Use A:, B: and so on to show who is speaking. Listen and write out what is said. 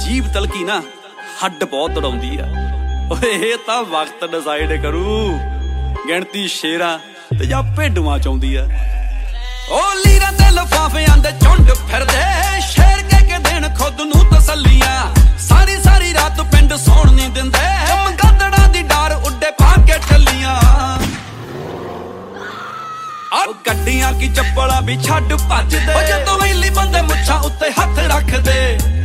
A: ਜੀਭ ਤਲਕੀ ਨਾ ਹੱਡ ਬਹੁਤ ਤੜਾਉਂਦੀ ਆ। ਓਏ ਇਹ ਤਾਂ ਵਕਤ ਡਿਸਾਈਡ ਕਰੂ ਗਿਣਤੀ ਸ਼ੇਰਾਂ ਤੇ ਜਾਂ ਭੇਡੂਆਂ ਚ ਆਉਂਦੀ ਆ। ਓ ਲੀਰਾਂ ਤੇ ਲਫਾਫਿਆਂ ਦੇ ਝੁੰਡ ਫਿਰਦੇ ਸ਼ੇਰ ਕੇ ਦੇਣ ਖੁਦ ਨੂੰ ਤਸੱਲੀਆਂ। ਸਾਰੀ ਸਾਰੀ ਰਾਤ ਪਿੰਡ ਸੌਣ ਨਹੀਂ ਦਿੰਦੇ ਮਗਦੜਾਂ ਦੀ ਡਾਰ ਉੱਡੇ ਪਾ ਕੇ ਟੱਲੀਆਂ। ਆ ਗੱਡੀਆਂ ਕੀ ਚੱਪਲਾਂ ਵੀ ਛੱਡ ਭੱਜਦੇ ਜਦੋਂ ਵੈਲੀ ਬੰਦੇ ਮੁੱਛਾਂ ਉੱਤੇ ਹੱਥ ਰੱਖਦੇ।